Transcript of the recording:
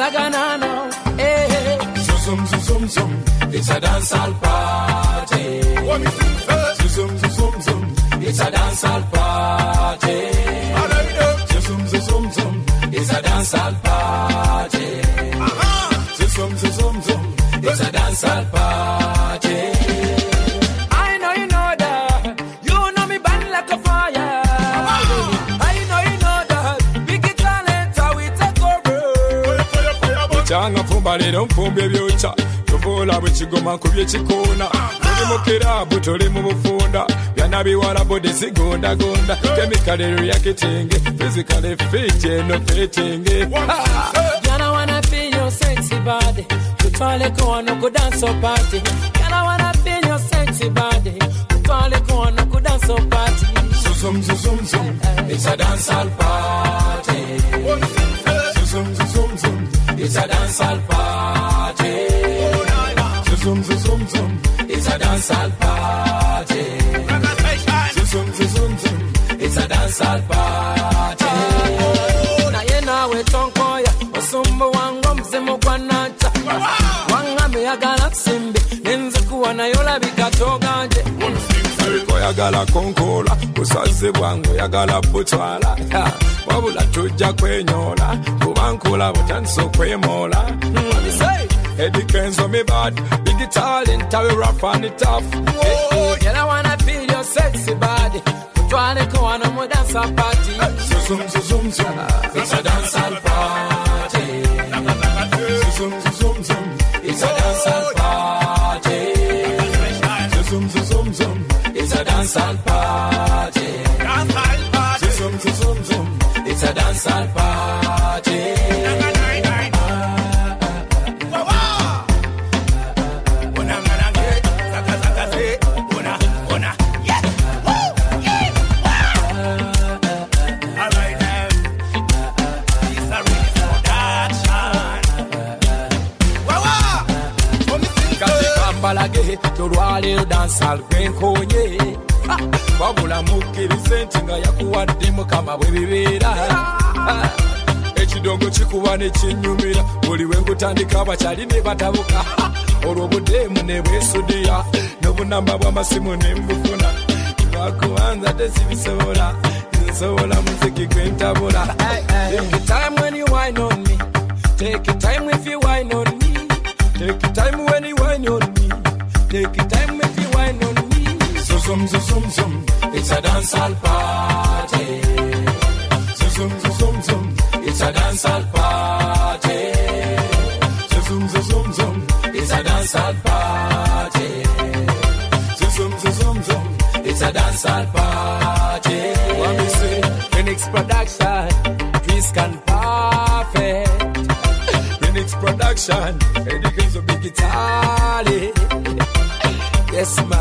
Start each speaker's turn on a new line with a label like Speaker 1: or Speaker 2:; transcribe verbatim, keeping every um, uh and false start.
Speaker 1: Zaganano, eh.
Speaker 2: Zoom, zoom, zoom, zoom. It's a dancehall party. Zoom, zoom, zoom, zoom. It's a dancehall party. Zoom, zoom, zoom, zoom. It's a dancehall party. Zoom, zoom, zoom, zoom. It's a dancehall party.
Speaker 1: I know you know that. You know me burn like a fire. I know you know that. Big talent, how we take over.
Speaker 3: Changa fumba lero mpumbe byocha. Tuvola bwekigoma kubye kikona. Tuli mu kirabu tuli mu bufunda. Byana biwala body sigonda gonda. Chemical reacting. Physically fit no fitting.
Speaker 1: Yana wanna feel your sexy body. Tutwale kono ku dance party. Yana wanna feel your sexy body. Tutwale kono ku dance party.
Speaker 2: Zoom, zoom, zoom, zoom. It's a dancehall party. Zoom, zoom, zoom, zoom. It's a dancehall party. Zoom, zoom, zoom, zoom. It's a dancehall party. Zoom, zoom, zoom, zoom. It's a dancehall party.
Speaker 1: Na yena we tonkoya. Osumbu wango mzimu kwa nacha. Wanga meyagala simbi. Nenze kuwa na yola bikatoganje.
Speaker 3: Yagala konkola, kusaze bwangu yagala butwala. Wabula tujja kwenyola, kubankula butanso kwemola. Eddie Kenzo me bad, big talent, I will rap on it tough.
Speaker 1: Oh, girl, I wanna feel your sexy body. Kutwale kwa na mo dance party.
Speaker 2: Zoom, zoom, zoom, zoom. It's a dancehall party. Zoom, zoom, zoom, zoom. It's a dancehall party. Zoom, zoom, zoom, zoom. It's a dancehall party. Dancehall party. Zoom, zoom, zoom, zoom. It's a dancehall party.
Speaker 1: Balage, Torwale, dancehall, Gwenkonye. Wabula mukirize ntinga yakuwadde mukama bwe bibeera. Ekidongo kikuba ne kinyumira. Buli we ngutandika abakyali ne batabuka. Olwo budeemu ne bwesudiya. N'obunamba bw'amasimu ne mbufuna. Lwakubanza tesibisobola. Nsobola muziki gwentabula. Take your time when you whine on me. Take your time if you whine on me. Take your time when you whine on me. Take your time if you whine on me.
Speaker 2: Zoom, zoom, zoom, zoom. It's a dancehall party. Zoom, zoom, zoom, zoom. It's a dancehall party. Zoom, zoom, zoom, zoom. It's a dancehall party. Zoom, zoom, zoom, zoom. It's a dancehall party.
Speaker 1: What we say? Phoenix Production. Chris can perfect.
Speaker 3: Phoenix Production. Eddie Kenzo big guitar.
Speaker 1: Yes, man.